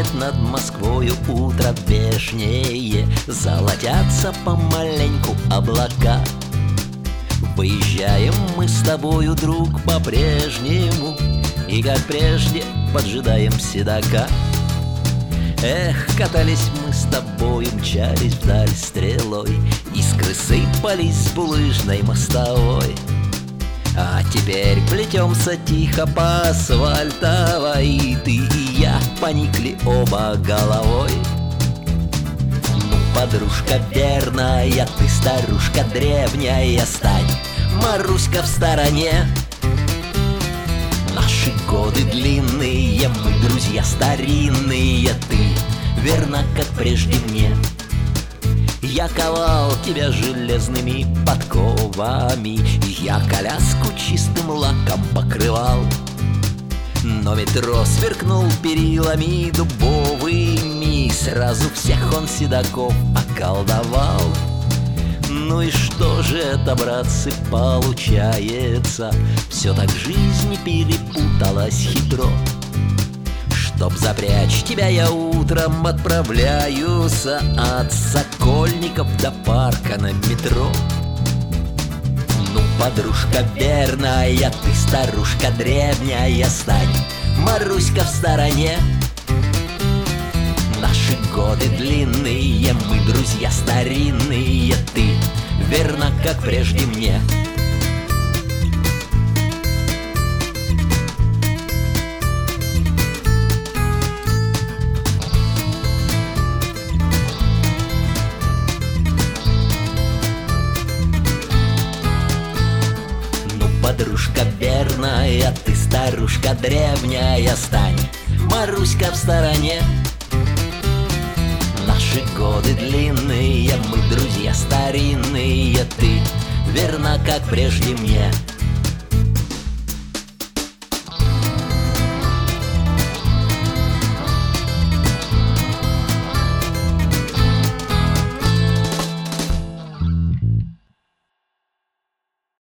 Встает над Москвою утро вешнее, золотятся помаленьку облака. Выезжаем мы с тобою, друг, по-прежнему, и как прежде поджидаем седока. Эх, катались мы с тобою, мчались вдаль стрелой, искры сыпались с булыжной мостовой. А теперь плетемся тихо по асфальтовой, ты и я поникли оба головой. Ну, подружка верная, ты старушка древняя, стань, Маруська, в стороне. Наши годы длинные, мы друзья старинные, ты верна, как прежде мне. Я ковал тебя железными подковами, я коляску чистым лаком покрывал. Но метро сверкнул перилами дубовыми, сразу всех он седаков околдовал. Ну и что же это, братцы, получается? Все так жизнь перепуталась хитро. Чтоб запрячь тебя, я утром отправляюсь от Сокольников до парка на метро. Ну, подружка верная, ты старушка древняя, стань, Маруська, в стороне. Наши годы длинные, мы друзья старинные, ты верна, как прежде мне. Подружка верная, ты старушка древняя, стань, Маруська, в стороне. Наши годы длинные, мы друзья старинные, ты верна, как прежде мне.